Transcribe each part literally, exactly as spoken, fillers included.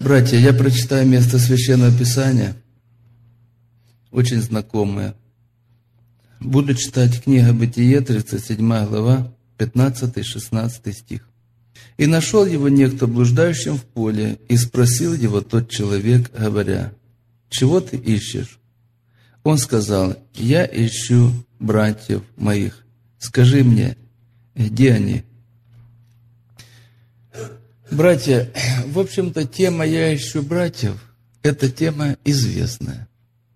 Братья, я прочитаю место Священного Писания, очень знакомое. Буду читать книга Бытие, тридцать седьмая глава, пятнадцатый-шестнадцатый стих. «И нашел его некто блуждающим в поле, и спросил его тот человек, говоря, чего ты ищешь? Он сказал, я ищу братьев моих. Скажи мне, где они?» Братья, в общем-то, тема «Я ищу братьев» – это тема известная.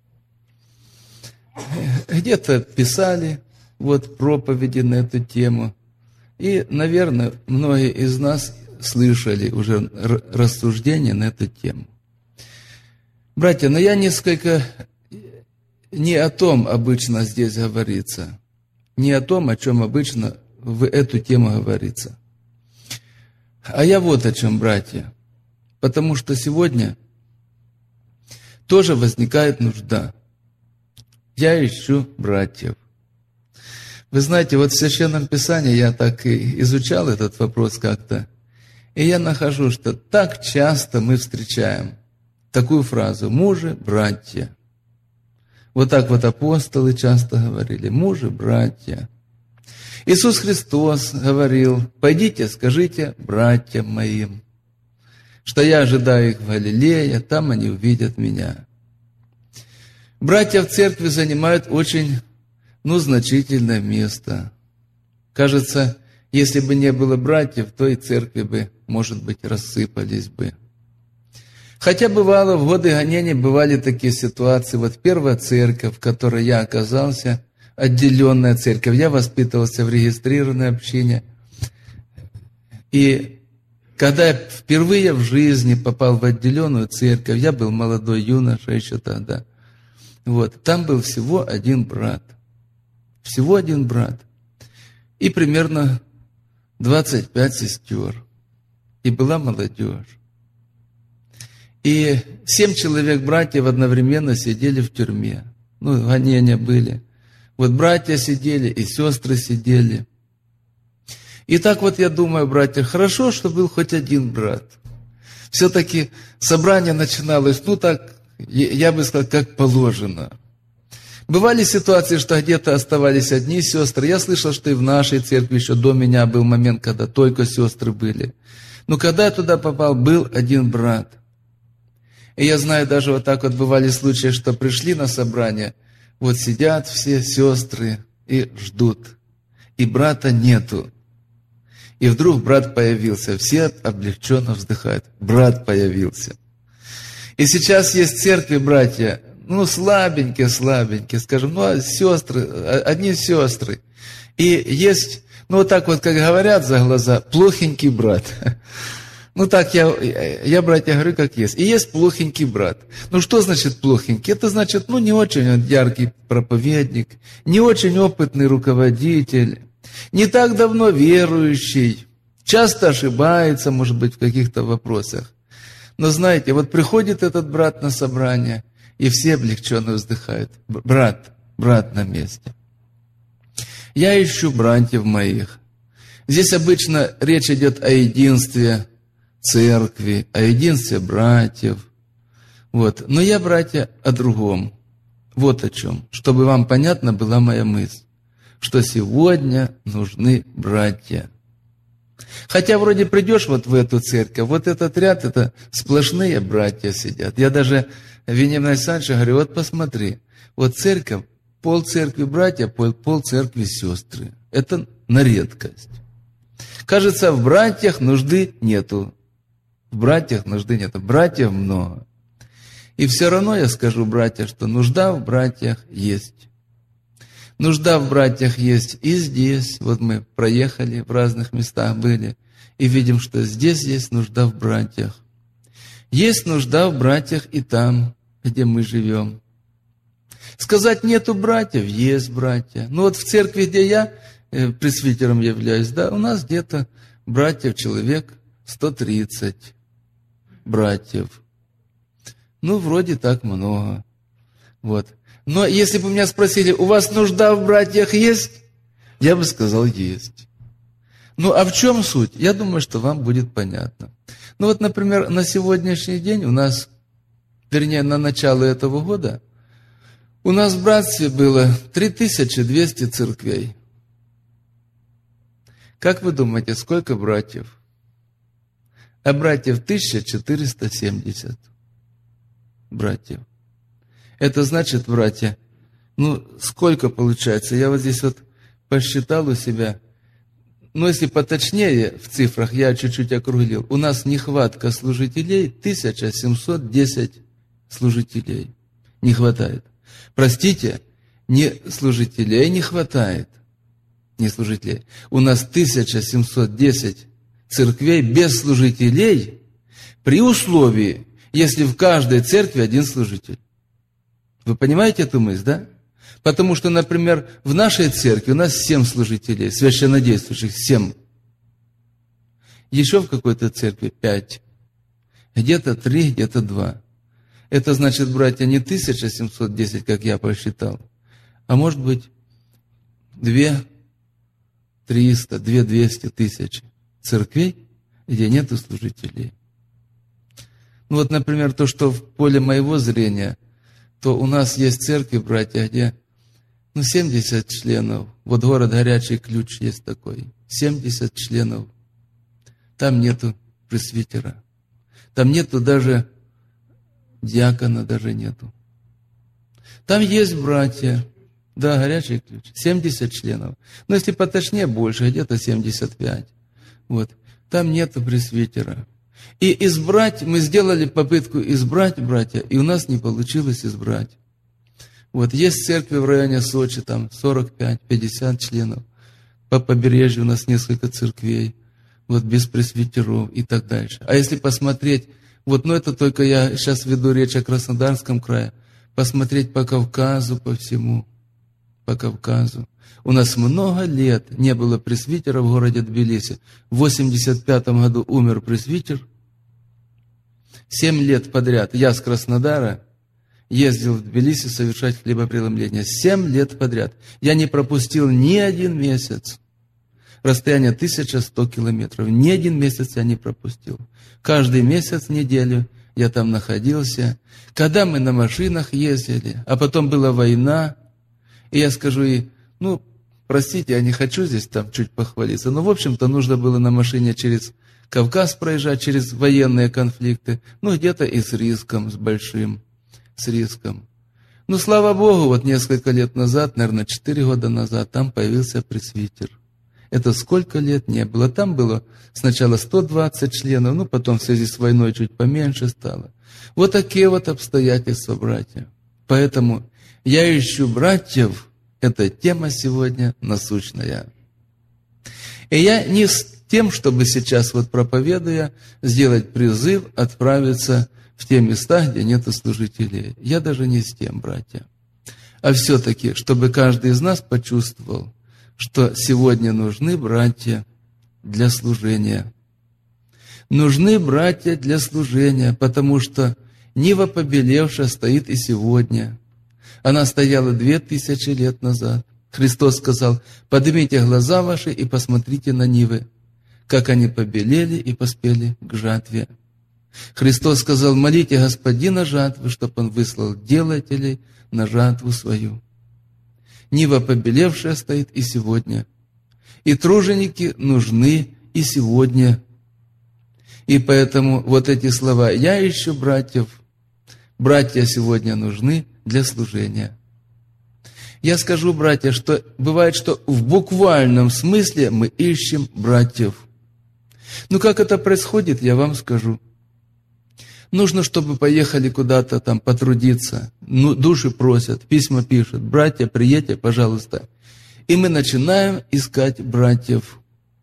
Где-то писали вот проповеди на эту тему. И, наверное, многие из нас слышали уже рассуждения на эту тему. Братья, но я несколько не о том обычно здесь говорится, не о том, о чем обычно в эту тему говорится. А я вот о чем, братья. Потому что сегодня тоже возникает нужда. Я ищу братьев. Вы знаете, вот в Священном Писании я так и изучал этот вопрос как-то, и я нахожу, что так часто мы встречаем такую фразу «мужи, братья». Вот так вот апостолы часто говорили «мужи, братья». Иисус Христос говорил: «Пойдите, скажите братьям моим, что я ожидаю их в Галилее, там они увидят меня». Братья в церкви занимают очень, ну, значительное место. Кажется, если бы не было братьев, то и церкви бы, может быть, рассыпались бы. Хотя бывало, в годы гонений бывали такие ситуации. Вот первая церковь, в которой я оказался, отделенная церковь. Я воспитывался в регистрированной общине. И когда я впервые в жизни попал в отделенную церковь, я был молодой юноша еще тогда. Вот, там был всего один брат. Всего один брат. И примерно двадцать пять сестер. И была молодежь. И семь человек братьев одновременно сидели в тюрьме. Ну, гонения были. Вот братья сидели, и сестры сидели. И так вот я думаю, братья, хорошо, что был хоть один брат. Все-таки собрание начиналось, ну так, я бы сказал, как положено. Бывали ситуации, что где-то оставались одни сестры. Я слышал, что и в нашей церкви еще до меня был момент, когда только сестры были. Но когда я туда попал, был один брат. И я знаю, даже вот так вот бывали случаи, что пришли на собрание, вот сидят все сестры и ждут. И брата нету. И вдруг брат появился. Все облегченно вздыхают. Брат появился. И сейчас есть церкви, братья, ну, слабенькие, слабенькие, скажем, ну, а сестры, одни сестры. И есть, ну, вот так вот, как говорят за глаза, плохенький брат. Ну, так я, я, братья, говорю, как есть. И есть плохенький брат. Ну, что значит плохенький? Это значит, ну, не очень яркий проповедник, не очень опытный руководитель, не так давно верующий, часто ошибается, может быть, в каких-то вопросах. Но знаете, вот приходит этот брат на собрание, и все облегченно вздыхают. Брат, брат на месте. Я ищу братьев моих. Здесь обычно речь идет о единстве церкви, о единстве братьев. Вот. Но я, братья, о другом. Вот о чем. Чтобы вам понятна была моя мысль. Что сегодня нужны братья. Хотя вроде придешь вот в эту церковь, вот этот ряд, это сплошные братья сидят. Я даже Вениамину Александровичу говорю, вот посмотри, вот церковь, пол церкви братья, пол, пол церкви сестры. Это на редкость. Кажется, в братьях нужды нету. В братьях нужды нету. Братьев много. И все равно я скажу, братья, что нужда в братьях есть. Нужда в братьях есть и здесь. Вот мы проехали, в разных местах были, и видим, что здесь есть нужда в братьях. Есть нужда в братьях и там, где мы живем. Сказать нету братьев, есть братья. Ну вот в церкви, где я э, пресвитером являюсь, да, у нас где-то братьев человек сто тридцать братьев. Ну, вроде так много. Вот. Но если бы меня спросили, у вас нужда в братьях есть? Я бы сказал, есть. Ну, а в чем суть? Я думаю, что вам будет понятно. Ну, вот, например, на сегодняшний день у нас, вернее, на начало этого года, у нас в братстве было три тысячи двести церквей. Как вы думаете, сколько братьев? А братьев тысяча четыреста семьдесят. Братьев. Это значит, братья, ну, сколько получается? Я вот здесь вот посчитал у себя. Ну, если поточнее в цифрах, я чуть-чуть округлил. У нас нехватка служителей тысяча семьсот десять служителей. Не хватает. Простите, не служителей не хватает. Не служителей. У нас тысяча семьсот десять церквей без служителей при условии, если в каждой церкви один служитель. Вы понимаете эту мысль, да? Потому что, например, в нашей церкви у нас семь служителей, священнодействующих, семь. Еще в какой-то церкви пять. Где-то три, где-то два. Это значит, братья, не тысяча семьсот десять, как я посчитал, а может быть две триста, две двести тысяч церквей, где нету служителей. Ну вот, например, то, что в поле моего зрения, то у нас есть церкви, братья, где ну, семьдесят членов. Вот город Горячий Ключ есть такой. семьдесят членов. Там нету пресвитера. Там нету даже диакона, даже нету. Там есть братья. Да, Горячий Ключ. семьдесят членов. Но если поточнее, больше, где-то семьдесят пять. Вот. Там нету пресвитера. И избрать, мы сделали попытку избрать, братья, и у нас не получилось избрать. Вот, есть церкви в районе Сочи, там сорок пять - пятьдесят членов. По побережью у нас несколько церквей, вот, без пресвитеров и так дальше. А если посмотреть, вот, ну это только я сейчас веду речь о Краснодарском крае, посмотреть по Кавказу, по всему, по Кавказу. У нас много лет не было пресвитера в городе Тбилиси. В восемьдесят пятом году умер пресвитер. Семь лет подряд я с Краснодара ездил в Тбилиси совершать хлебопреломление. Семь лет подряд. Я не пропустил ни один месяц. Расстояние тысяча сто километров. Ни один месяц я не пропустил. Каждый месяц, неделю я там находился. Когда мы на машинах ездили, а потом была война, и я скажу ей, ну, простите, я не хочу здесь там чуть похвалиться, но, в общем-то, нужно было на машине через Кавказ проезжать, через военные конфликты, ну, где-то и с риском, с большим, с риском. Ну, слава Богу, вот несколько лет назад, наверное, четыре года назад, там появился пресвитер. Это сколько лет не было. Там было сначала сто двадцать членов, ну, потом в связи с войной чуть поменьше стало. Вот такие вот обстоятельства, братья. Поэтому я ищу братьев. Эта тема сегодня насущная. И я не с тем, чтобы сейчас, вот проповедуя, сделать призыв отправиться в те места, где нет служителей. Я даже не с тем, братья. А все-таки, чтобы каждый из нас почувствовал, что сегодня нужны братья для служения. Нужны братья для служения, потому что нива побелевшая стоит и сегодня. Она стояла две тысячи лет назад. Христос сказал, поднимите глаза ваши и посмотрите на нивы, как они побелели и поспели к жатве. Христос сказал, молите Господина жатвы, чтобы Он выслал делателей на жатву свою. Нива побелевшая стоит и сегодня. И труженики нужны и сегодня. И поэтому вот эти слова «Я ищу братьев», братья сегодня нужны для служения. Я скажу, братья, что бывает, что в буквальном смысле мы ищем братьев. Ну, как это происходит, я вам скажу. Нужно, чтобы поехали куда-то там потрудиться. Ну, души просят, письма пишут. Братья, приедьте, пожалуйста. И мы начинаем искать братьев.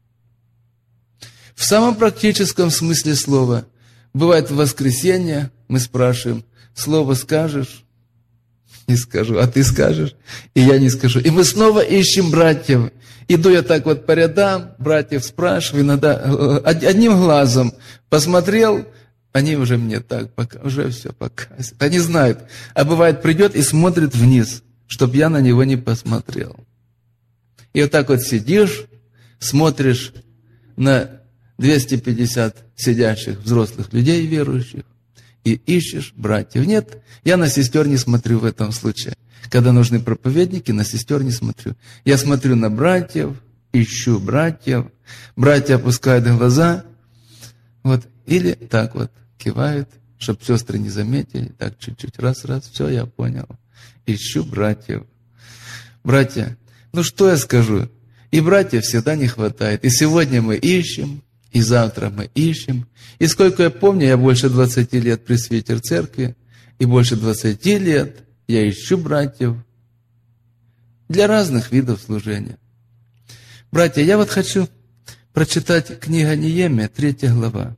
В самом практическом смысле слова. Бывает в воскресенье, мы спрашиваем, слово скажешь? Не скажу, а ты скажешь? И я не скажу. И мы снова ищем братьев. Иду я так вот по рядам, братьев спрашиваю, иногда одним глазом посмотрел, они уже мне так, пока, уже все показывают. Они знают. А бывает, придет и смотрит вниз, чтобы я на него не посмотрел. И вот так вот сидишь, смотришь на двести пятьдесят сидящих взрослых людей верующих и ищешь братьев. Нет, я на сестер не смотрю в этом случае. Когда нужны проповедники, на сестер не смотрю. Я смотрю на братьев, ищу братьев. Братья опускают глаза, вот, или так вот кивают, чтобы сестры не заметили. Так чуть-чуть, раз-раз, все, я понял. Ищу братьев. Братья, ну что я скажу? И братьев всегда не хватает. И сегодня мы ищем, и завтра мы ищем. И сколько я помню, я больше двадцати лет пресвитер церкви, и больше двадцати лет я ищу братьев для разных видов служения. Братья, я вот хочу прочитать книга Неемия, третья глава.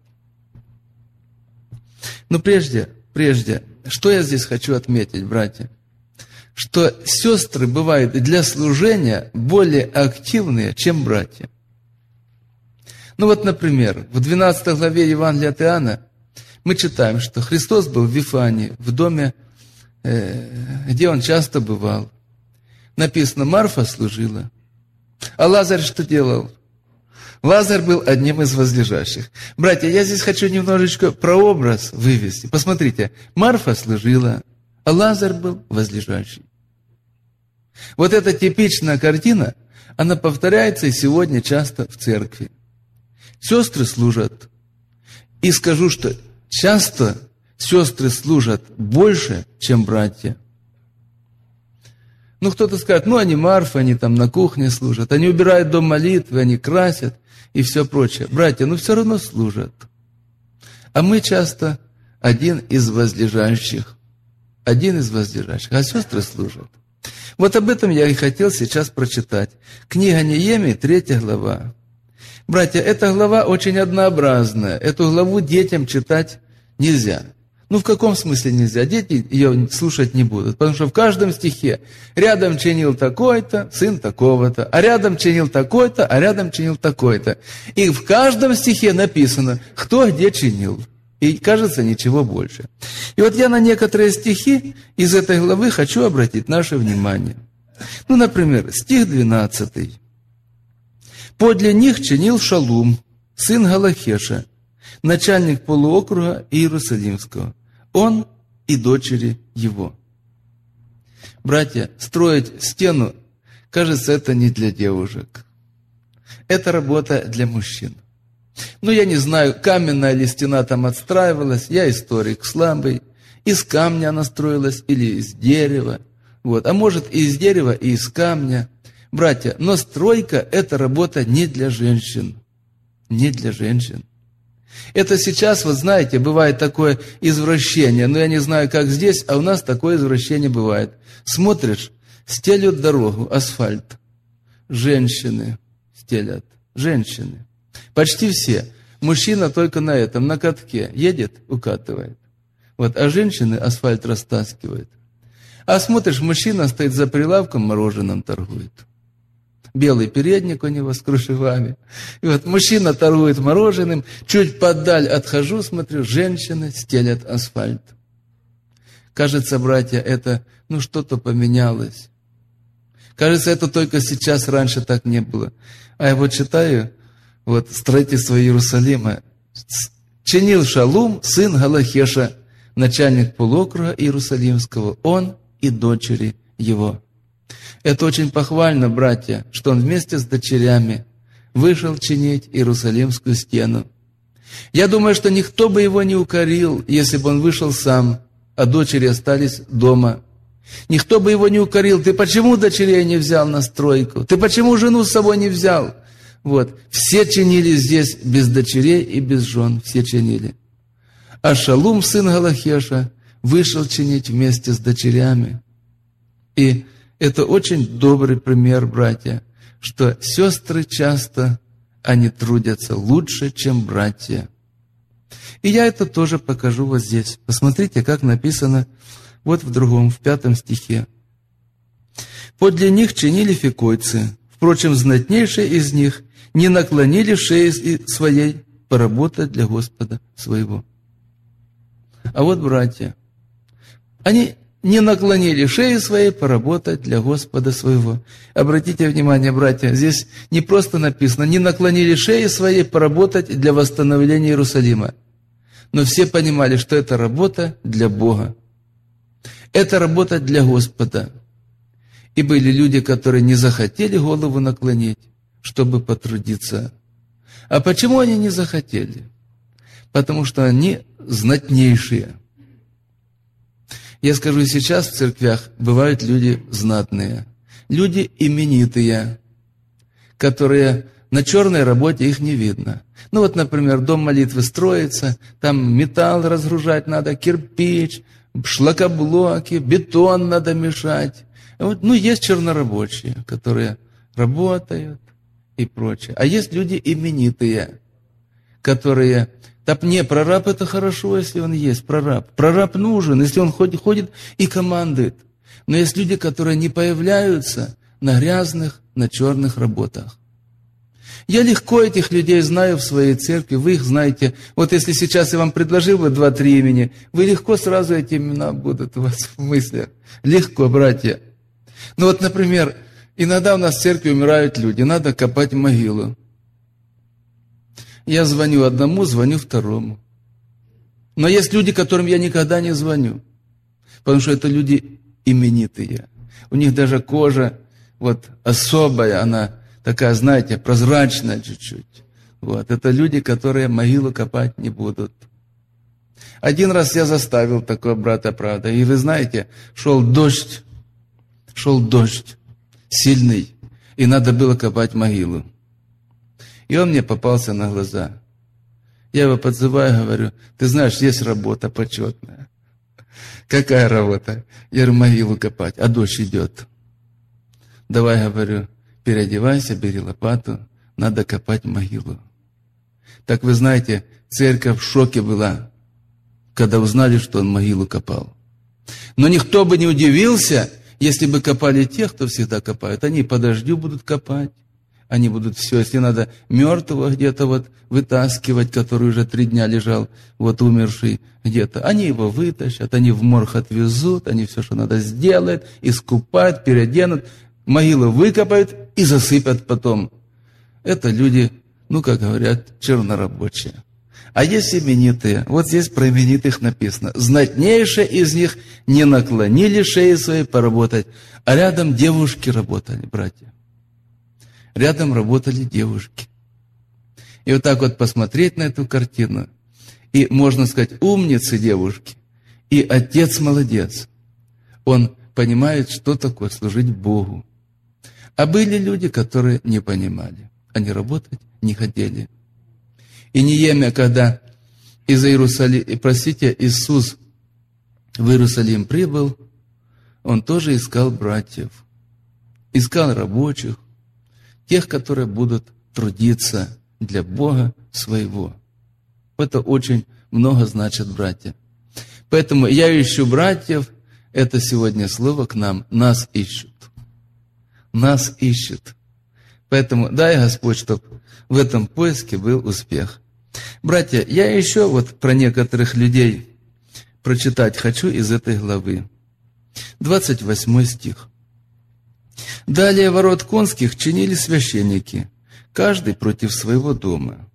Но прежде, прежде, что я здесь хочу отметить, братья? Что сестры бывают для служения более активные, чем братья. Ну вот, например, в двенадцатой главе Евангелия от Иоанна мы читаем, что Христос был в Вифании, в доме, где он часто бывал. Написано, Марфа служила. А Лазарь что делал? Лазарь был одним из возлежащих. Братья, я здесь хочу немножечко прообраз вывести. Посмотрите, Марфа служила, а Лазарь был возлежащий. Вот эта типичная картина, она повторяется и сегодня часто в церкви. Сестры служат. И скажу, что часто сестры служат больше, чем братья. Ну, кто-то скажет, ну, они Марфа, они там на кухне служат, они убирают дом молитвы, они красят и все прочее. Братья, ну, все равно служат. А мы часто один из возлежащих. Один из возлежащих, а сестры служат. Вот об этом я и хотел сейчас прочитать. Книга Неемии, третья глава. Братья, эта глава очень однообразная. Эту главу детям читать нельзя. Ну, в каком смысле нельзя? Дети ее слушать не будут, потому что в каждом стихе рядом чинил такой-то, сын такого-то, а рядом чинил такой-то, а рядом чинил такой-то. И в каждом стихе написано, кто где чинил. И, кажется, ничего больше. И вот я на некоторые стихи из этой главы хочу обратить наше внимание. Ну, например, стих двенадцатый. «Подле них чинил Шалум, сын Галахеша, начальник полуокруга Иерусалимского, он и дочери его». Братья, строить стену, кажется, это не для девушек. Это работа для мужчин. Ну, я не знаю, каменная ли стена там отстраивалась, я историк слабый. Из камня она строилась или из дерева. Вот. А может, и из дерева, и из камня. Братья, но стройка – это работа не для женщин. Не для женщин. Это сейчас, вот знаете, бывает такое извращение. Но я не знаю, как здесь, а у нас такое извращение бывает. Смотришь, стелют дорогу, асфальт. Женщины стелят. Женщины. Почти все. Мужчина только на этом, на катке. Едет, укатывает. Вот, а женщины асфальт растаскивают. А смотришь, мужчина стоит за прилавком, мороженым торгует. Белый передник у него с кружевами. И вот мужчина торгует мороженым. Чуть подаль отхожу, смотрю, женщины стелят асфальт. Кажется, братья, это, ну, что-то поменялось. Кажется, это только сейчас, раньше так не было. А я вот читаю, вот, строительство Иерусалима. Чинил Шалум, сын Галахеша, начальник полуокруга Иерусалимского, он и дочери его. Это очень похвально, братья, что он вместе с дочерями вышел чинить Иерусалимскую стену. Я думаю, что никто бы его не укорил, если бы он вышел сам, а дочери остались дома. Никто бы его не укорил. Ты почему дочерей не взял на стройку? Ты почему жену с собой не взял? Вот. Все чинили здесь без дочерей и без жен. Все чинили. А Шалум, сын Галахеша, вышел чинить вместе с дочерями. И это очень добрый пример, братья, что сестры часто, они трудятся лучше, чем братья. И я это тоже покажу вот здесь. Посмотрите, как написано вот в другом, в пятом стихе. «Подле них чинили фикойцы, впрочем, знатнейшие из них не наклонили шеи своей поработать для Господа своего». А вот братья, они не наклонили шеи свои поработать для Господа своего. Обратите внимание, братья, здесь не просто написано, не наклонили шеи свои поработать для восстановления Иерусалима. Но все понимали, что это работа для Бога. Это работа для Господа. И были люди, которые не захотели голову наклонить, чтобы потрудиться. А почему они не захотели? Потому что они знатнейшие. Я скажу, сейчас в церквях бывают люди знатные, люди именитые, которые на черной работе их не видно. Ну вот, например, дом молитвы строится, там металл разгружать надо, кирпич, шлакоблоки, бетон надо мешать. Вот, ну, есть чернорабочие, которые работают и прочее. А есть люди именитые, которые... Так не, прораб это хорошо, если он есть, прораб. Прораб нужен, если он ходит, ходит и командует. Но есть люди, которые не появляются на грязных, на черных работах. Я легко этих людей знаю в своей церкви, вы их знаете. Вот если сейчас я вам предложил бы два-три имени, вы легко сразу эти имена будут у вас в мыслях. Легко, братья. Ну вот, например, иногда у нас в церкви умирают люди, надо копать могилу. Я звоню одному, звоню второму. Но есть люди, которым я никогда не звоню, потому что это люди именитые. У них даже кожа вот особая, она такая, знаете, прозрачная чуть-чуть. Вот. Это люди, которые могилу копать не будут. Один раз я заставил такого брата, правда, и вы знаете, шел дождь, шел дождь сильный, и надо было копать могилу. И он мне попался на глаза. Я его подзываю, говорю, ты знаешь, есть работа почетная. Какая работа? Я говорю, могилу копать, а дождь идет. Давай, говорю, переодевайся, бери лопату, надо копать могилу. Так вы знаете, церковь в шоке была, когда узнали, что он могилу копал. Но никто бы не удивился, если бы копали тех, кто всегда копают. Они по дождю будут копать. Они будут все, если надо мертвого где-то вот вытаскивать, который уже три дня лежал, вот умерший где-то. Они его вытащат, они в морг отвезут, они все, что надо, сделают, искупают, переоденут, могилу выкопают и засыпят потом. Это люди, ну, как говорят, чернорабочие. А есть именитые. Вот здесь про именитых написано. Знатнейшие из них не наклонили шеи свои поработать, а рядом девушки работали, братья. Рядом работали девушки. И вот так вот посмотреть на эту картину, и, можно сказать, умницы девушки, и отец молодец. Он понимает, что такое служить Богу. А были люди, которые не понимали. Они работать не хотели. И Неемия, когда из Иерусалима, простите, Иисус в Иерусалим прибыл, он тоже искал братьев, искал рабочих, тех, которые будут трудиться для Бога своего. Это очень много значит, братья. Поэтому я ищу братьев, это сегодня слово к нам, нас ищут. Нас ищут. Поэтому дай, Господь, чтобы в этом поиске был успех. Братья, я еще вот про некоторых людей прочитать хочу из этой главы. двадцать восьмой стих. Далее ворот конских чинили священники, каждый против своего дома.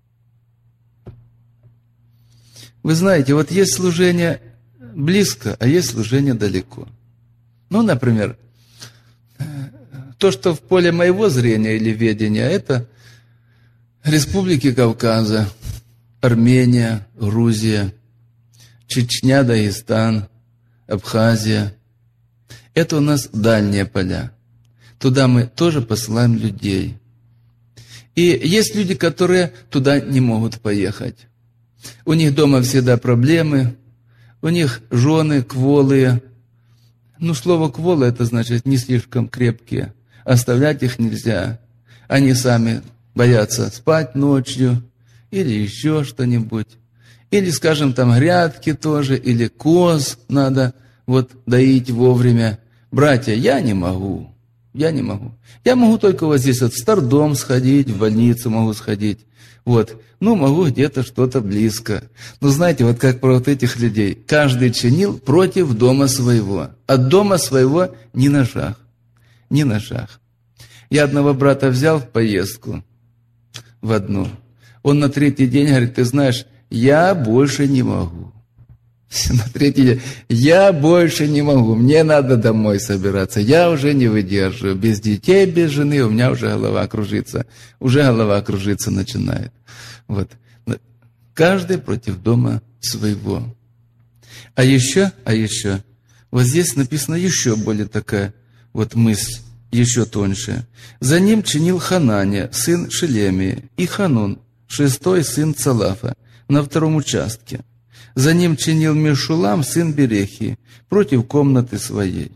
Вы знаете, вот есть служение близко, а есть служение далеко. Ну, например, то, что в поле моего зрения или ведения, это республики Кавказа, Армения, Грузия, Чечня, Дагестан, Абхазия. Это у нас дальние поля. Туда мы тоже посылаем людей. И есть люди, которые туда не могут поехать. У них дома всегда проблемы, у них жены кволые. Ну, слово «кволы» это значит не слишком крепкие. Оставлять их нельзя. Они сами боятся спать ночью или еще что-нибудь. Или, скажем, там грядки тоже, или коз надо вот доить вовремя. Братья, я не могу. Я не могу. Я могу только вот здесь вот в стардом сходить, в больницу могу сходить. Вот. Ну, могу где-то что-то близко. Но знаете, вот как про вот этих людей. Каждый чинил против дома своего. От дома своего ни на шаг. Ни на шаг. Я одного брата взял в поездку. В одну. Он на третий день говорит, ты знаешь, я больше не могу. На третий день. Я больше не могу. Мне надо домой собираться. Я уже не выдерживаю. Без детей, без жены у меня уже голова кружится. Уже голова кружиться начинает. Вот. Каждый против дома своего. А еще, а еще, вот здесь написано еще более такая вот мысль, еще тоньше. За ним чинил Хананя, сын Шелемии, и Ханун, шестой сын Цалафа, на втором участке. За ним чинил Мешулам, сын Берехи, против комнаты своей.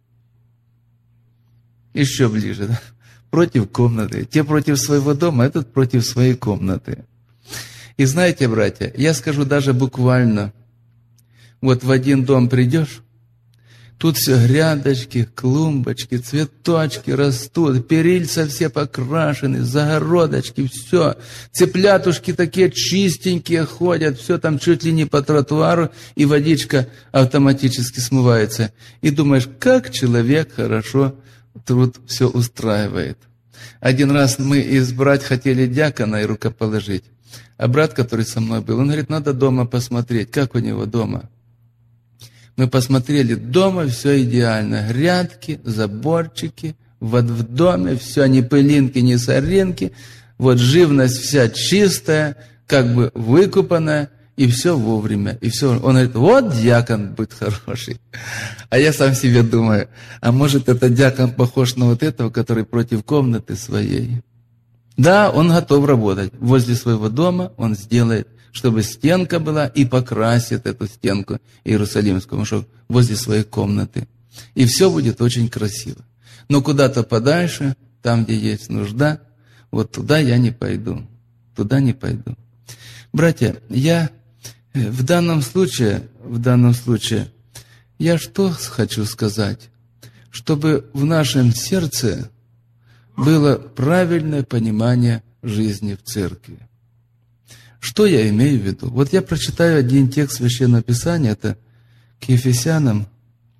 Еще ближе, да? Против комнаты. Те против своего дома, этот против своей комнаты. И знаете, братья, я скажу даже буквально, вот в один дом придешь, тут все грядочки, клумбочки, цветочки растут, перильца все покрашены, загородочки, все. Цыплятушки такие чистенькие ходят, все там чуть ли не по тротуару, и водичка автоматически смывается. И думаешь, как человек хорошо труд все устраивает. Один раз мы избрать хотели дьякона и рукоположить. А брат, который со мной был, он говорит, надо дома посмотреть, как у него дома. Мы посмотрели, дома все идеально. Грядки, заборчики, вот в доме все, ни пылинки, ни соринки. Вот живность вся чистая, как бы выкупанная, и все вовремя. И все. Он говорит, вот дьякон будет хороший. А я сам себе думаю, а может этот дьякон похож на вот этого, который против комнаты своей? Да, он готов работать. Возле своего дома он сделает, чтобы стенка была, и покрасит эту стенку иерусалимскую, чтобы возле своей комнаты. И все будет очень красиво. Но куда-то подальше, там, где есть нужда, вот туда я не пойду. Туда не пойду. Братья, я в данном случае, в данном случае, я что хочу сказать? Чтобы в нашем сердце было правильное понимание жизни в церкви. Что я имею в виду? Вот я прочитаю один текст Священного Писания, это к Ефесянам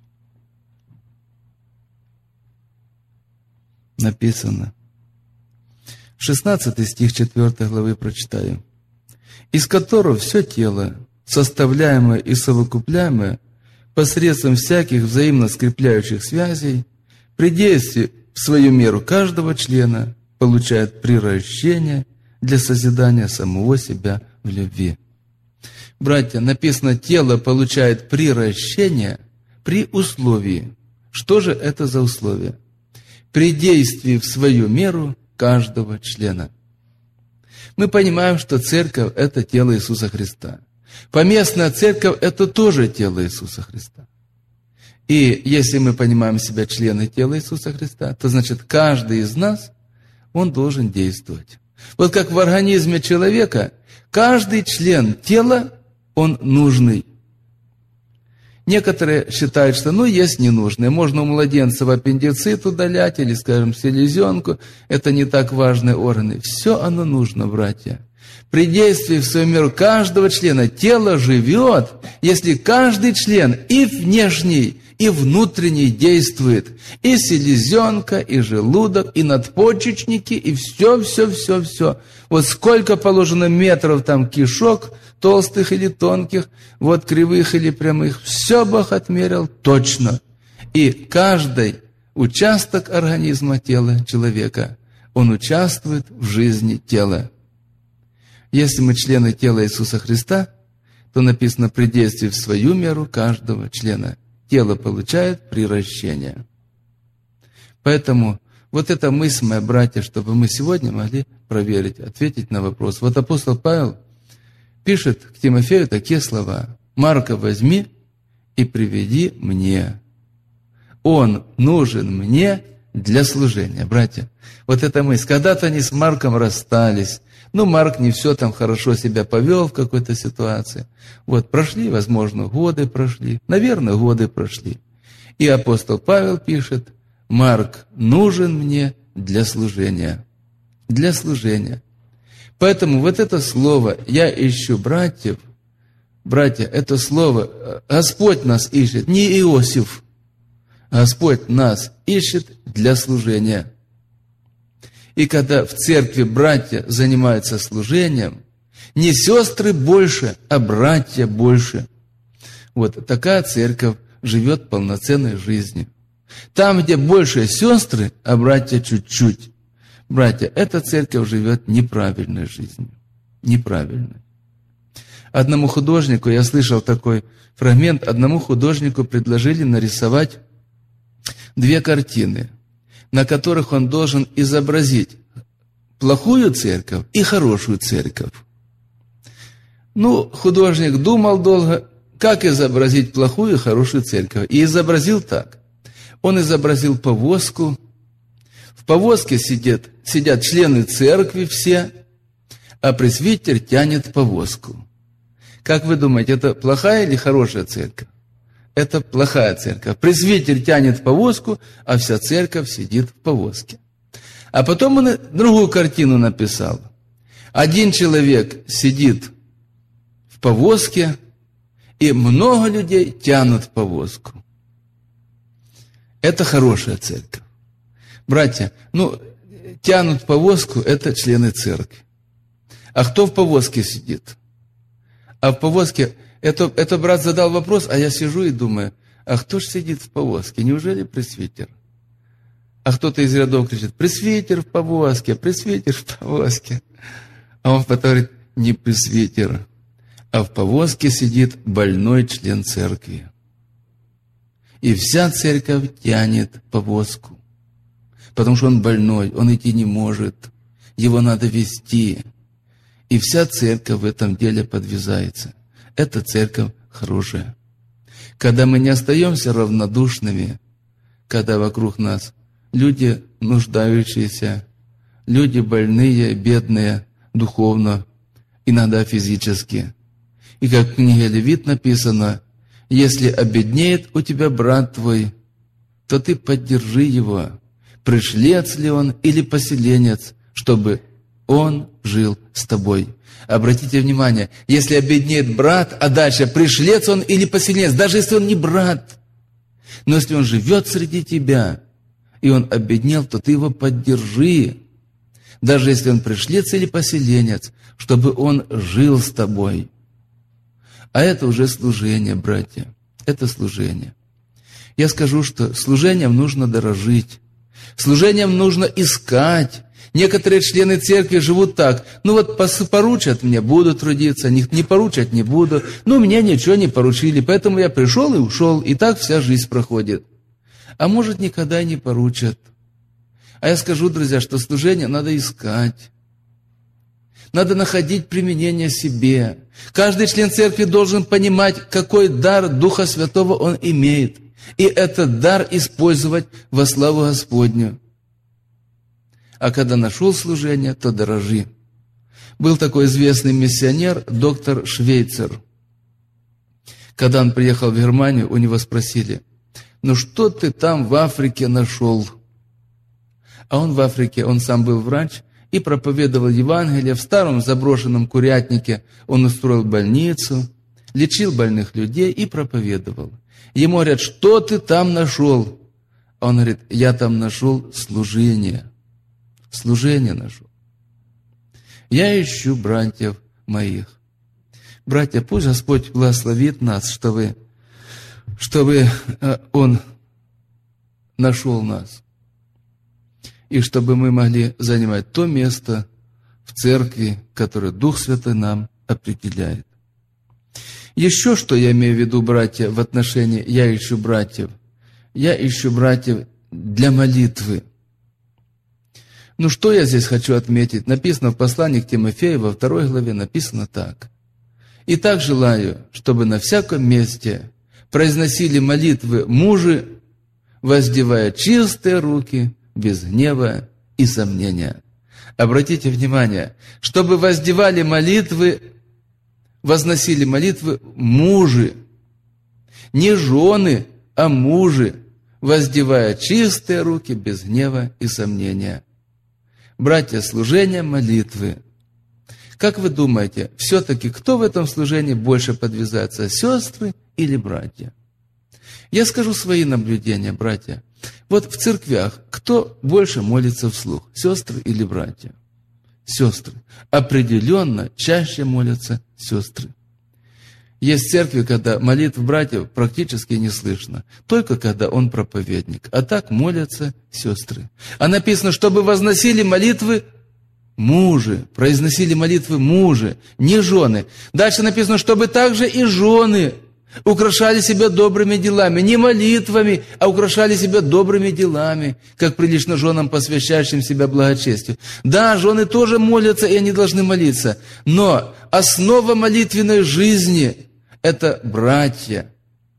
написано. шестнадцатый стих четвёртой главы прочитаю. «Из которого все тело, составляемое и совокупляемое посредством всяких взаимно скрепляющих связей, при действии в свою меру каждого члена получает приращение для созидания самого себя в любви». Братья, написано, тело получает приращение при условии. Что же это за условие? При действии в свою меру каждого члена. Мы понимаем, что церковь – это тело Иисуса Христа. Поместная церковь – это тоже тело Иисуса Христа. И если мы понимаем себя члены тела Иисуса Христа, то значит, каждый из нас, он должен действовать. Вот как в организме человека, каждый член тела, он нужный. Некоторые считают, что ну есть ненужные. Можно у младенцев аппендицит удалять или, скажем, селезенку. Это не так важные органы. Все оно нужно, братья. При действии в свою меру каждого члена тело живет, если каждый член и внешний, и внутренний действует. И селезенка, и желудок, и надпочечники, и все, все, все, все. Вот сколько положено метров там кишок, толстых или тонких, вот кривых или прямых, все Бог отмерил точно. И каждый участок организма тела человека, он участвует в жизни тела. Если мы члены тела Иисуса Христа, то написано при действии в свою меру каждого члена. Тело получает приращение. Поэтому вот эта мысль, мои братья, чтобы мы сегодня могли проверить, ответить на вопрос. Вот апостол Павел пишет к Тимофею такие слова. «Марка возьми и приведи мне. Он нужен мне для служения». Братья, вот эта мысль. Когда-то они с Марком расстались. Ну, Марк не все там хорошо себя повел в какой-то ситуации. Вот прошли, возможно, годы прошли. Наверное, годы прошли. И апостол Павел пишет, «Марк нужен мне для служения». Для служения. Поэтому вот это слово «я ищу братьев», братья, это слово Господь нас ищет, не Иосиф. Господь нас ищет для служения. И когда в церкви братья занимаются служением, не сестры больше, а братья больше. Вот такая церковь живет полноценной жизнью. Там, где больше сестры, а братья чуть-чуть. Братья, эта церковь живет неправильной жизнью. Неправильной. Одному художнику, я слышал такой фрагмент, одному художнику предложили нарисовать две картины, на которых он должен изобразить плохую церковь и хорошую церковь. Ну, художник думал долго, как изобразить плохую и хорошую церковь. И изобразил так. Он изобразил повозку. В повозке сидят, сидят члены церкви все, а пресвитер тянет повозку. Как вы думаете, это плохая или хорошая церковь? Это плохая церковь. Пресвитер тянет повозку, а вся церковь сидит в повозке. А потом он другую картину написал. Один человек сидит в повозке, и много людей тянут повозку. Это хорошая церковь. Братья, ну, тянут повозку – это члены церкви. А кто в повозке сидит? А в повозке, это, это брат задал вопрос, а я сижу и думаю, а кто же сидит в повозке? Неужели пресвитер? А кто-то из рядов кричит, пресвитер в повозке, пресвитер в повозке. А он потом говорит, не пресвитер, а в повозке сидит больной член церкви. И вся церковь тянет повозку, потому что он больной, он идти не может, его надо вести. И вся церковь в этом деле подвязается. Это церковь хорошая. Когда мы не остаемся равнодушными, когда вокруг нас люди нуждающиеся, люди больные, бедные, духовно, иногда физически. И как в книге Левит написано, если обеднеет у тебя брат твой, то ты поддержи его, пришлец ли он или поселенец, чтобы он жил с тобой. Обратите внимание, если обеднеет брат, а дальше пришлец он или поселенец, даже если он не брат, но если он живет среди тебя, и он обеднел, то ты его поддержи, даже если он пришлец или поселенец, чтобы он жил с тобой. А это уже служение, братья, это служение. Я скажу, что служением нужно дорожить, служением нужно искать. Некоторые члены церкви живут так, ну вот поручат мне, буду трудиться, не, не поручат, не буду, ну мне ничего не поручили, поэтому я пришел и ушел, и так вся жизнь проходит. А может, никогда не поручат. А я скажу, друзья, что служение надо искать. Надо находить применение себе. Каждый член церкви должен понимать, какой дар Духа Святого он имеет. И этот дар использовать во славу Господню. А когда нашел служение, то дорожи. Был такой известный миссионер, доктор Швейцер. Когда он приехал в Германию, у него спросили, ну что ты там в Африке нашел? А он в Африке, он сам был врач, и проповедовал Евангелие. В старом заброшенном курятнике он устроил больницу, лечил больных людей и проповедовал. Ему говорят, что ты там нашел? А он говорит, я там нашел служение. Служение нашел. Я ищу братьев моих. Братья, пусть Господь благословит нас, чтобы, чтобы Он нашел нас. И чтобы мы могли занимать то место в церкви, которое Дух Святой нам определяет. Еще что я имею в виду, братья, в отношении «я ищу братьев». Я ищу братьев для молитвы. Ну, что я здесь хочу отметить? Написано в послании к Тимофею, во второй главе написано так. «Итак желаю, чтобы на всяком месте произносили молитвы мужи, воздевая чистые руки, без гнева и сомнения». Обратите внимание, чтобы воздевали молитвы, возносили молитвы мужи, не жены, а мужи, воздевая чистые руки, без гнева и сомнения. Братья, служение молитвы Как вы думаете, все-таки кто в этом служении больше подвязается, сестры или братья? Я скажу свои наблюдения, братья. Вот в церквях кто больше молится вслух, сестры или братья? Сестры. Определенно чаще молятся сестры. Есть церкви, когда молитв братьев практически не слышно, только когда он проповедник. А так молятся сестры. А написано, чтобы возносили молитвы мужи, произносили молитвы мужи, не жены. Дальше написано, чтобы также и жены украшали себя добрыми делами, не молитвами, а украшали себя добрыми делами, как прилично женам, посвящающим себя благочестию. Да, жены тоже молятся, и они должны молиться, но основа молитвенной жизни – это братья.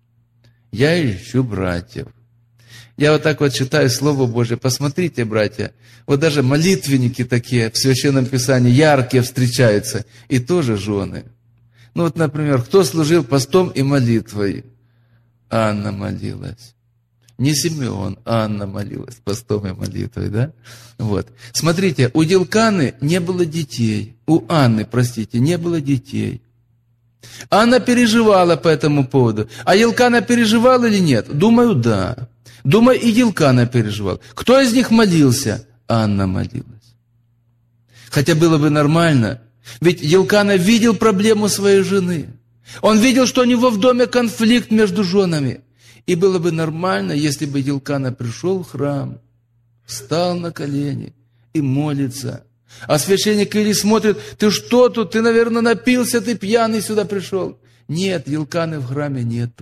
Я ищу братьев. Я вот так вот читаю Слово Божие. Посмотрите, братья, вот даже молитвенники такие в Священном Писании яркие встречаются, и тоже жены. Ну вот, например, кто служил постом и молитвой? Анна молилась. Не Симеон, Анна молилась постом и молитвой, да? Вот. Смотрите, у Елканы не было детей. У Анны, простите, не было детей. Анна переживала по этому поводу. А Елкана переживал или нет? Думаю, да. Думаю, и Елкана переживал. Кто из них молился? Анна молилась. Хотя было бы нормально. Ведь Елкана видел проблему своей жены. Он видел, что у него в доме конфликт между женами. И было бы нормально, если бы Елкана пришел в храм, встал на колени и молится. А священник Или смотрит: ты что тут? Ты, наверное, напился, ты пьяный сюда пришел. Нет, Елканы в храме нету.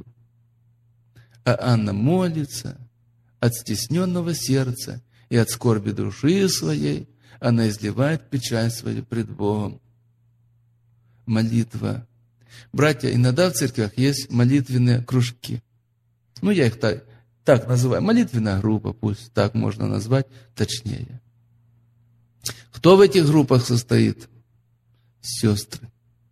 А Анна молится от стесненного сердца и от скорби души своей. Она изливает печаль свою пред Богом. Молитва. Братья, иногда в церквях есть молитвенные кружки. Ну, я их так, так называю. Молитвенная группа, пусть так можно назвать точнее. Кто в этих группах состоит? Сестры.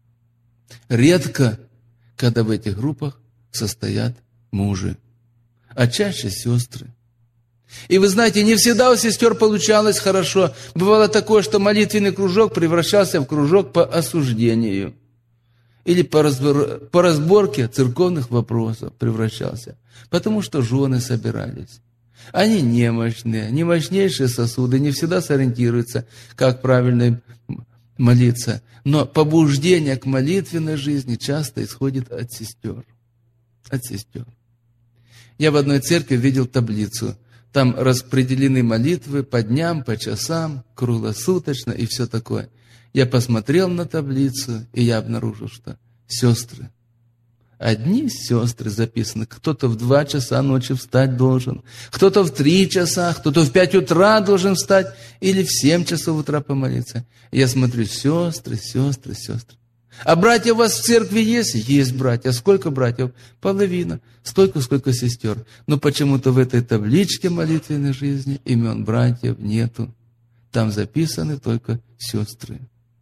Редко, когда в этих группах состоят мужи, а чаще сестры. И вы знаете, не всегда у сестер получалось хорошо. Бывало такое, что молитвенный кружок превращался в кружок по осуждению. Или по, разбор... по разборке церковных вопросов превращался. Потому что жены собирались. Они немощные, немощнейшие сосуды, не всегда сориентируются, как правильно молиться. Но побуждение к молитвенной жизни часто исходит от сестер. От сестер. Я в одной церкви видел таблицу. Там распределены молитвы по дням, по часам, круглосуточно и все такое. Я посмотрел на таблицу, и я обнаружил, что сестры, одни сестры записаны. Кто-то в два часа ночи встать должен, кто-то в три часа, кто-то в пять утра должен встать, или в семь часов утра помолиться. Я смотрю, сестры, сестры, сестры. А братья у вас в церкви есть? Есть братья. Сколько братьев? Половина. Столько, сколько сестер. Но почему-то в этой табличке молитвенной жизни имен братьев нету. Там записаны только сестры.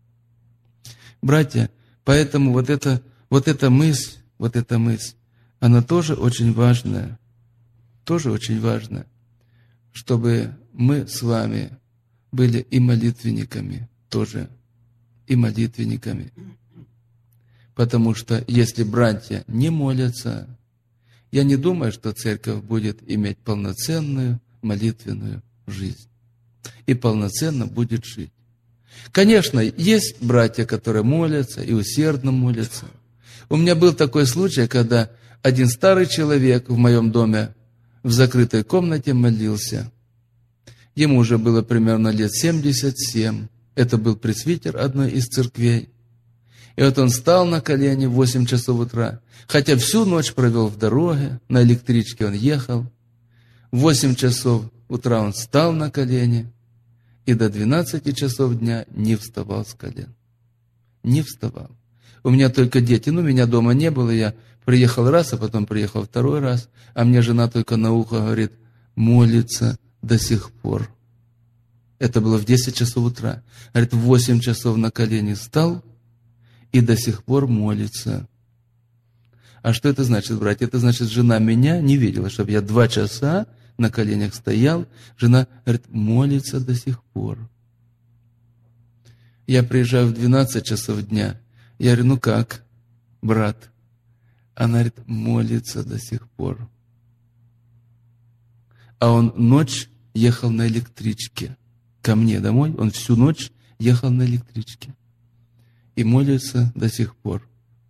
Братья, поэтому вот эта, вот эта мысль, вот эта мысль, она тоже очень важная. Тоже очень важная. Чтобы мы с вами были и молитвенниками тоже. И молитвенниками. Потому что если братья не молятся, я не думаю, что церковь будет иметь полноценную молитвенную жизнь. И полноценно будет жить. Конечно, есть братья, которые молятся и усердно молятся. У меня был такой случай, когда один старый человек в моем доме в закрытой комнате молился. Ему уже было примерно лет семьдесят семь. Это был пресвитер одной из церквей. И вот он встал на колени в восемь часов утра, хотя всю ночь провел в дороге, на электричке он ехал. В восемь часов утра он встал на колени и до двенадцати часов дня не вставал с колен. Не вставал. У меня только дети, ну, меня дома не было, я приехал раз, а потом приехал второй раз, а мне жена только на ухо говорит, молится до сих пор. Это было в десять часов утра. Говорит, в восемь часов на колени встал, и до сих пор молится. А что это значит, братья? Это значит, жена меня не видела, чтобы я два часа на коленях стоял. Жена, говорит, молится до сих пор. Я приезжаю в двенадцать часов дня. Я говорю, ну как, брат? Она говорит, молится до сих пор. А он ночь ехал на электричке ко мне домой. Он всю ночь ехал на электричке. И молится до сих пор.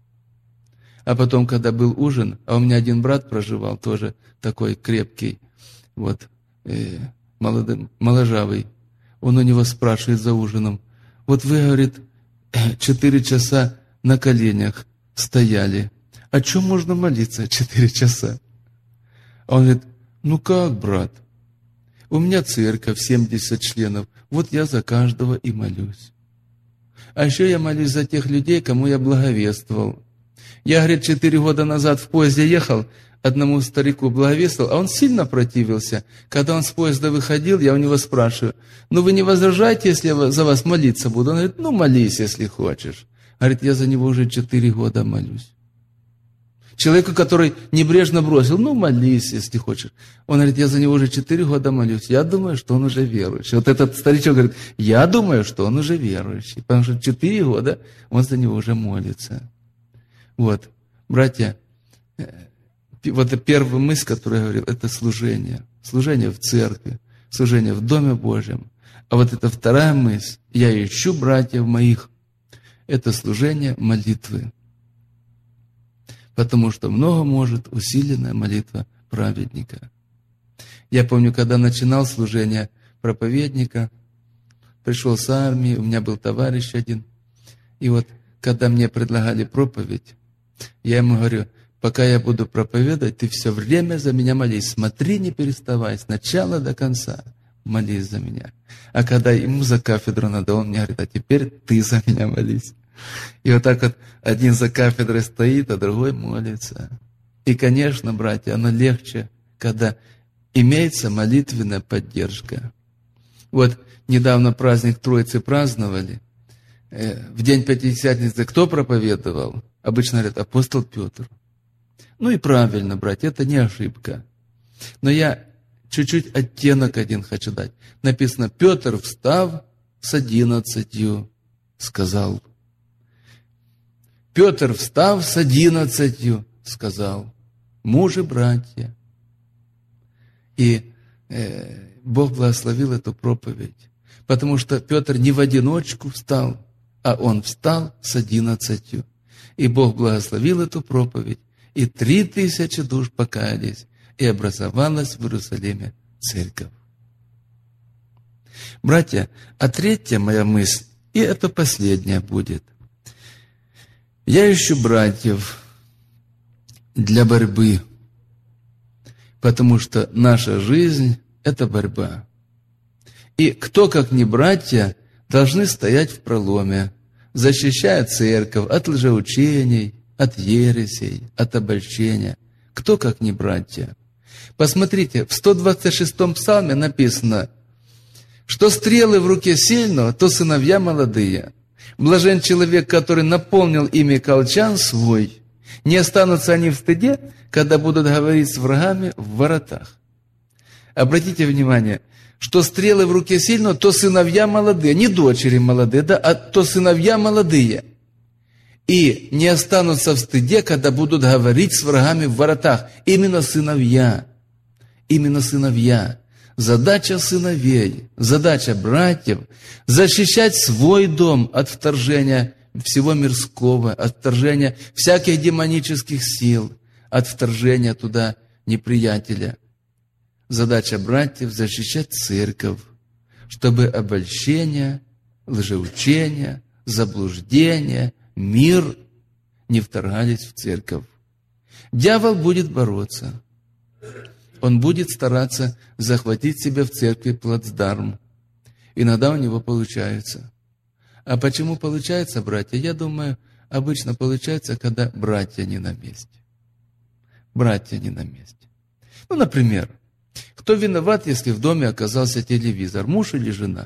А потом, когда был ужин, а у меня один брат проживал, тоже такой крепкий, вот, э, молодым, моложавый. Он у него спрашивает за ужином, вот вы, говорит, четыре часа на коленях стояли. О чем можно молиться четыре часа? А он говорит, ну как, брат, у меня церковь, семьдесят членов, вот я за каждого и молюсь. А еще я молюсь за тех людей, кому я благовествовал. Я, говорит, четыре года назад в поезде ехал, одному старику благовествовал, а он сильно противился. Когда он с поезда выходил, я у него спрашиваю, ну вы не возражаете, если я за вас молиться буду? Он говорит, ну молись, если хочешь. Говорит, я за него уже четыре года молюсь. Человеку, который небрежно бросил, ну молись, если хочешь. Он говорит, я за него уже четыре года молюсь. Я думаю, что он уже верующий. Вот этот старичок говорит, я думаю, что он уже верующий. Потому что четыре года он за него уже молится. Вот, братья, вот первая мысль, которую я говорил, это служение. Служение в церкви, служение в Доме Божьем. А вот эта вторая мысль, я ищу братьев моих, это служение молитвы. Потому что много может усиленная молитва праведника. Я помню, когда начинал служение проповедника, пришел с армии, у меня был товарищ один, и вот когда мне предлагали проповедь, я ему говорю, пока я буду проповедовать, ты все время за меня молись, смотри, не переставай, с начала до конца молись за меня. А когда ему за кафедру надо, он мне говорит, а теперь ты за меня молись. И вот так вот один за кафедрой стоит, а другой молится. И, конечно, братья, оно легче, когда имеется молитвенная поддержка. Вот недавно праздник Троицы праздновали. В день Пятидесятницы кто проповедовал? Обычно говорят, апостол Петр. Ну и правильно, братья, это не ошибка. Но я чуть-чуть оттенок один хочу дать. Написано, Петр, встав с одиннадцатью, сказал. Петр, встав с одиннадцатью, сказал. Мужи, братья. И э, Бог благословил эту проповедь. Потому что Петр не в одиночку встал, а он встал с одиннадцатью. И Бог благословил эту проповедь. И три тысячи душ покаялись. И образовалась в Иерусалиме церковь. Братья, а третья моя мысль, и это последняя будет. Я ищу братьев для борьбы. Потому что наша жизнь – это борьба. И кто, как не братья, должны стоять в проломе, защищая церковь от лжеучений, от ересей, от обольщения. Кто, как не братья? Посмотрите, в сто двадцать шестом псалме написано, что стрелы в руке сильного, то сыновья молодые. Блажен человек, который наполнил ими колчан свой. Не останутся они в стыде, когда будут говорить с врагами в воротах. Обратите внимание, что стрелы в руке сильного, то сыновья молодые, не дочери молодые, да, а то сыновья молодые. И не останутся в стыде, когда будут говорить с врагами в воротах. Именно сыновья. Именно сыновья. Задача сыновей, задача братьев – защищать свой дом от вторжения всего мирского, от вторжения всяких демонических сил, от вторжения туда неприятеля. Задача братьев – защищать церковь, чтобы обольщение, лжеучение, заблуждение, мир не вторгались в церковь. Дьявол будет бороться. Он будет стараться захватить себе в церкви плацдарм. Иногда у него получается. А почему получается, братья? Я думаю, обычно получается, когда братья не на месте. Братья не на месте. Ну, например, кто виноват, если в доме оказался телевизор, муж или жена?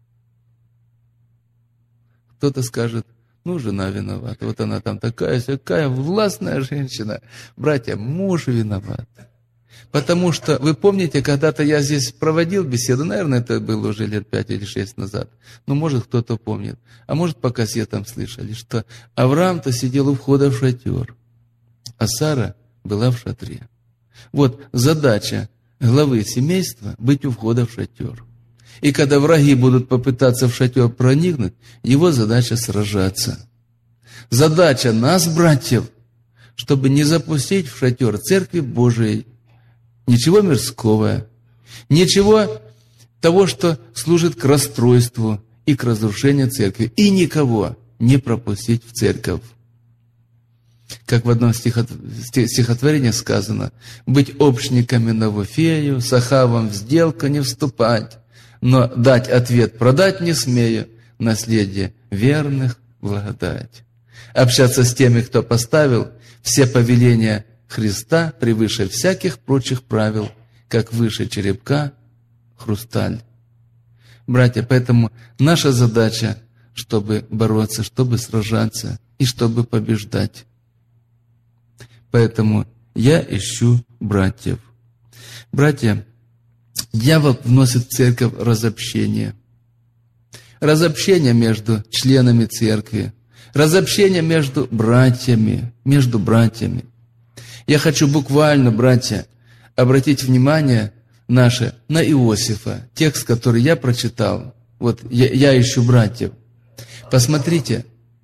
Кто-то скажет, ну, жена виновата. Вот она там такая, такая властная женщина. Братья, муж виноват. Потому что, вы помните, когда-то я здесь проводил беседу, наверное, это было уже лет пять или шесть назад, но может кто-то помнит, а может по кассетам слышали, что Авраам-то сидел у входа в шатер, а Сара была в шатре. Вот задача главы семейства быть у входа в шатер. И когда враги будут попытаться в шатер проникнуть, его задача сражаться. Задача нас, братьев, чтобы не запустить в шатер Церкви Божией ничего мирского, ничего того, что служит к расстройству и к разрушению Церкви, и никого не пропустить в Церковь. Как в одном стихотворении сказано, «Быть общниками Навуфею, с Ахавом в сделку не вступать, но дать ответ продать не смею, наследие верных благодать». Общаться с теми, кто поставил все повеления Христа превыше всяких прочих правил, как выше черепка хрусталь. Братья, поэтому наша задача, чтобы бороться, чтобы сражаться и чтобы побеждать. Поэтому я ищу братьев. Братья, дьявол вносит в церковь разобщение. Разобщение между членами церкви. Разобщение между братьями. Между братьями. Я хочу буквально, братья, обратить внимание наше на Иосифа. Текст, который я прочитал. Вот я, я ищу братьев. Посмотрите.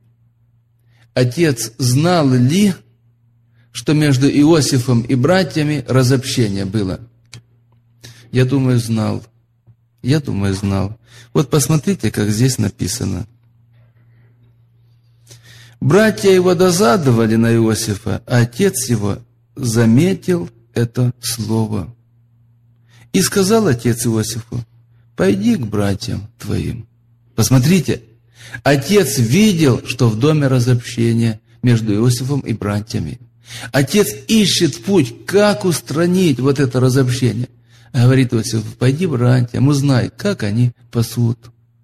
Отец знал ли, что между Иосифом и братьями разобщение было? Я думаю, знал. Я думаю, знал. Вот посмотрите, как здесь написано. Братья его дозадывали на Иосифа, а отец его заметил это слово. И сказал отец Иосифу, пойди к братьям твоим. Посмотрите, отец видел, что в доме разобщение между Иосифом и братьями. Отец ищет путь, как устранить вот это разобщение. Говорит Иосиф, пойди, братьям, узнай, как они пасут.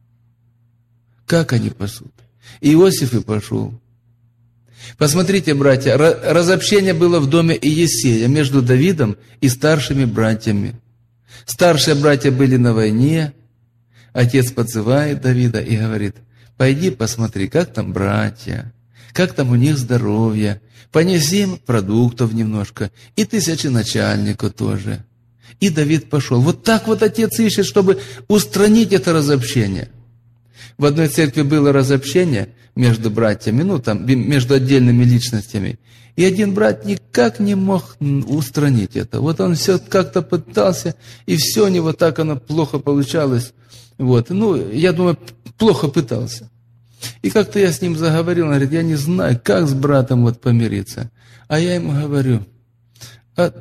Как они пасут. И Иосиф и пошел. Посмотрите, братья, разобщение было в доме Иессея между Давидом и старшими братьями. Старшие братья были на войне. Отец подзывает Давида и говорит, пойди посмотри, как там братья, как там у них здоровье. Понеси им продуктов немножко, и тысячи начальнику тоже. И Давид пошел. Вот так вот отец ищет, чтобы устранить это разобщение. В одной церкви было разобщение между братьями, ну там, между отдельными личностями. И один брат никак не мог устранить это. Вот он все как-то пытался, и все у него так оно плохо получалось. Вот. Ну, я думаю, плохо пытался. И как-то я с ним заговорил, он говорит, я не знаю, как с братом вот помириться. А я ему говорю, а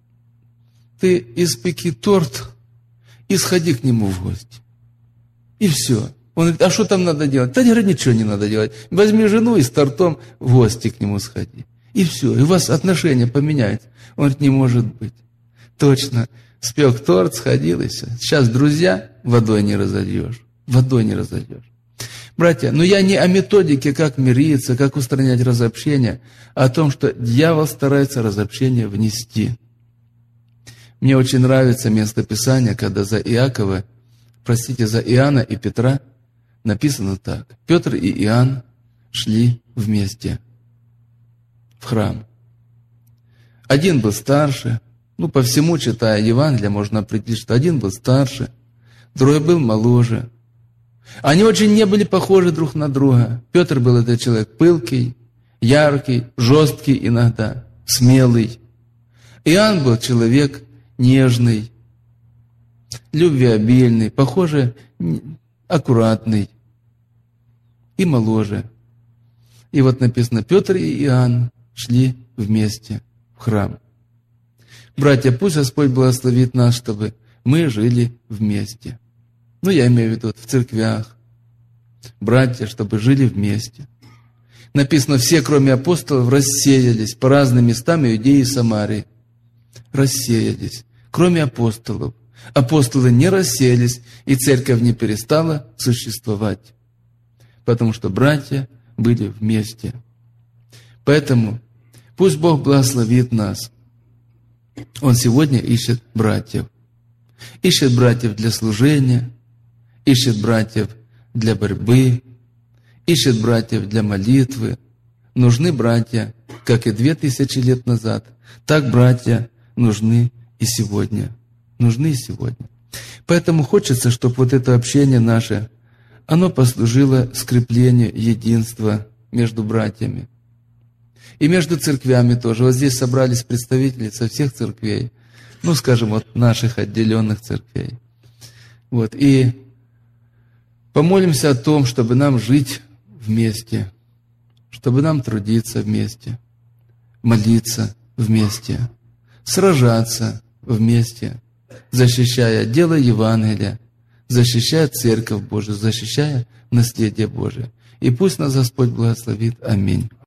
ты испеки торт и сходи к нему в гости. И все. Он говорит, а что там надо делать? Да, говорит, ничего не надо делать. Возьми жену и с тортом в гости к нему сходи. И все, и у вас отношения поменяются. Он говорит, не может быть. Точно. Спек торт, сходил и все. Сейчас друзья водой не разольешь. Водой не разольешь. Братья, но я не о методике, как мириться, как устранять разобщение, а о том, что дьявол старается разобщение внести. Мне очень нравится местописание, когда за Иакова, простите, за Иоанна и Петра написано так. Петр и Иоанн шли вместе в храм. Один был старше, ну, по всему, читая Евангелие, можно определить, что один был старше, другой был моложе. Они очень не были похожи друг на друга. Петр был этот человек пылкий, яркий, жесткий иногда, смелый. Иоанн был человек нежный, любвеобильный, похоже, аккуратный и моложе. И вот написано, Петр и Иоанн шли вместе в храм. Братья, пусть Господь благословит нас, чтобы мы жили вместе. Ну, я имею в виду в церквях. Братья, чтобы жили вместе. Написано, все, кроме апостолов, рассеялись по разным местам Иудеи и Самарии. Рассеялись, кроме апостолов. Апостолы не рассеялись, и церковь не перестала существовать. Потому что братья были вместе. Поэтому пусть Бог благословит нас, Он сегодня ищет братьев. Ищет братьев для служения, ищет братьев для борьбы, ищет братьев для молитвы. Нужны братья, как и две тысячи лет назад. Так братья нужны и сегодня. Нужны и сегодня. Поэтому хочется, чтобы вот это общение наше, оно послужило скреплению единства между братьями. И между церквями тоже. Вот здесь собрались представители со всех церквей. Ну, скажем, вот наших отделенных церквей. Вот. И помолимся о том, чтобы нам жить вместе, чтобы нам трудиться вместе, молиться вместе, сражаться вместе, защищая дело Евангелия, защищая Церковь Божию, защищая наследие Божие. И пусть нас Господь благословит. Аминь.